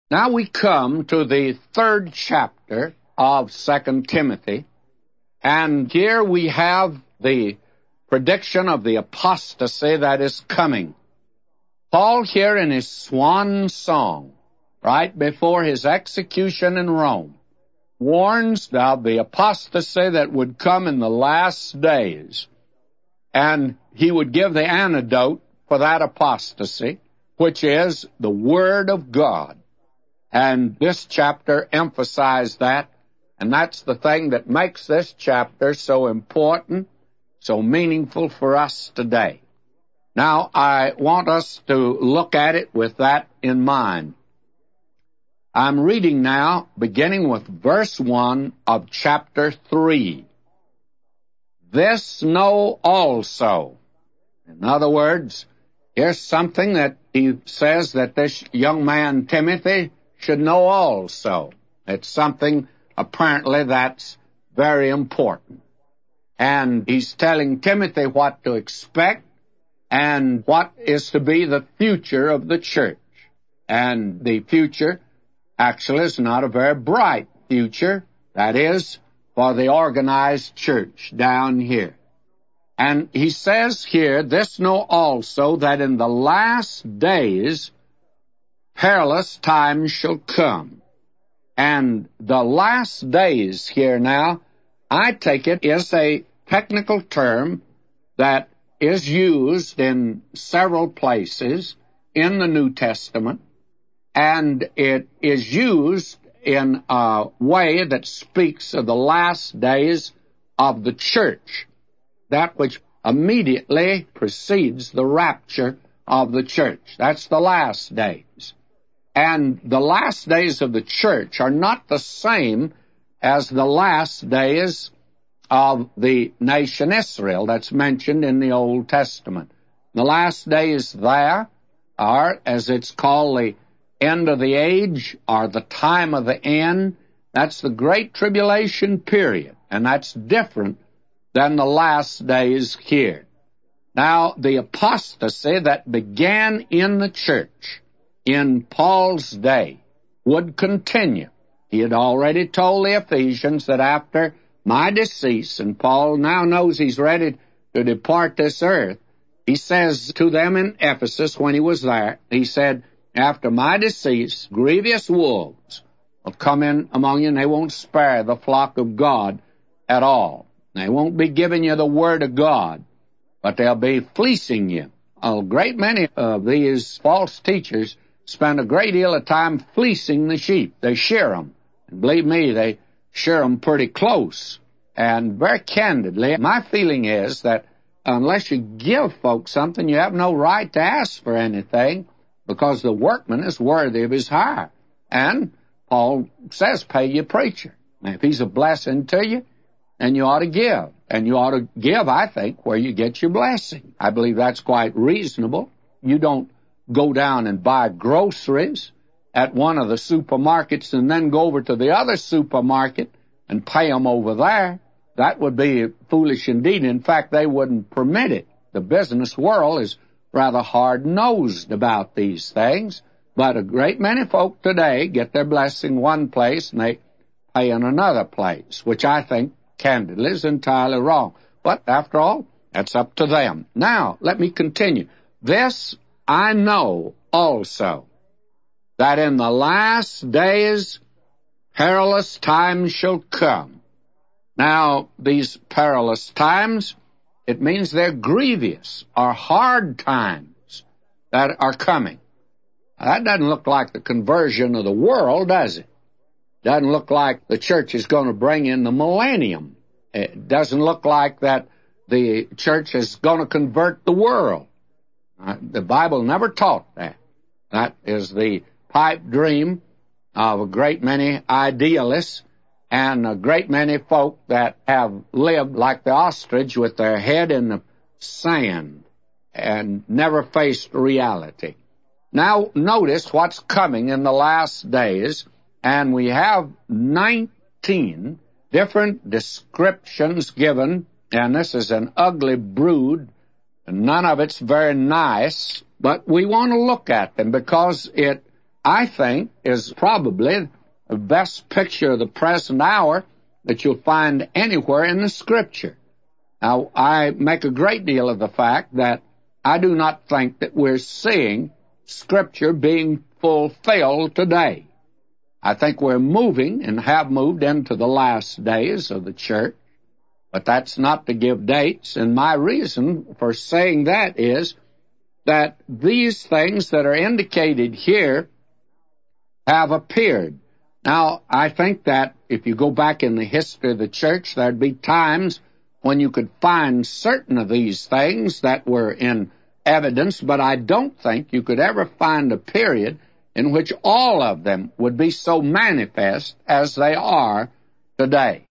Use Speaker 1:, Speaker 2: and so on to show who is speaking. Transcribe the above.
Speaker 1: Now we come to the third chapter of 2 Timothy, and here we have the prediction of the apostasy that is coming. Paul here in his swan song, right before his execution in Rome, warns of the apostasy that would come in the last days. And he would give the antidote for that apostasy, which is the Word of God. And this chapter emphasized that, and that's the thing that makes this chapter so important, so meaningful for us today. Now, I want us to look at it with that in mind. I'm reading now, beginning with verse 1 of chapter 3. This know also. In other words, here's something that he says that this young man, Timothy, should know also. It's something, apparently, that's very important. And he's telling Timothy what to expect and what is to be the future of the church. And the future actually is not a very bright future. That is, for the organized church down here. And he says here, this know also that in the last days perilous times shall come. And the last days here now, I take it, is a technical term that is used in several places in the New Testament, and it is used in a way that speaks of the last days of the church, that which immediately precedes the rapture of the church. That's the last days. And the last days of the church are not the same as the last days of the nation Israel that's mentioned in the Old Testament. The last days there are, as it's called, the end of the age, or the time of the end. That's the Great Tribulation period, and that's different than the last days here. Now, the apostasy that began in the church in Paul's day would continue. He had already told the Ephesians that after my decease, and Paul now knows he's ready to depart this earth, he says to them in Ephesus when he was there, he said, after my decease, grievous wolves will come in among you, and they won't spare the flock of God at all. They won't be giving you the Word of God, but they'll be fleecing you. A great many of these false teachers spend a great deal of time fleecing the sheep. They shear them. And believe me, they shear them pretty close. And very candidly, my feeling is that unless you give folks something, you have no right to ask for anything, because the workman is worthy of his hire. And Paul says, pay your preacher. And if he's a blessing to you, then you ought to give. And you ought to give, I think, where you get your blessing. I believe that's quite reasonable. You don't go down and buy groceries at one of the supermarkets and then go over to the other supermarket and pay them over there. That would be foolish indeed. In fact, they wouldn't permit it. The business world is rather hard-nosed about these things, but a great many folk today get their blessing one place and they pay in another place, which I think, candidly, is entirely wrong. But after all, that's up to them. Now, let me continue. This I know also, that in the last days perilous times shall come. Now, these perilous times, it means they're grievous or hard times that are coming. That doesn't look like the conversion of the world, does it? Doesn't look like the church is going to bring in the millennium. It doesn't look like that the church is going to convert the world. The Bible never taught that. That is the pipe dream of a great many idealists and a great many folk that have lived like the ostrich with their head in the sand and never faced reality. Now, notice what's coming in the last days, and we have 19 different descriptions given, and this is an ugly brood, and none of it's very nice, but we want to look at them because it I think, is probably the best picture of the present hour that you'll find anywhere in the Scripture. Now, I make a great deal of the fact that I do not think that we're seeing Scripture being fulfilled today. I think we're moving and have moved into the last days of the church, but that's not to give dates. And my reason for saying that is that these things that are indicated here have appeared. Now, I think that if you go back in the history of the church, there'd be times when you could find certain of these things that were in evidence, but I don't think you could ever find a period in which all of them would be so manifest as they are today.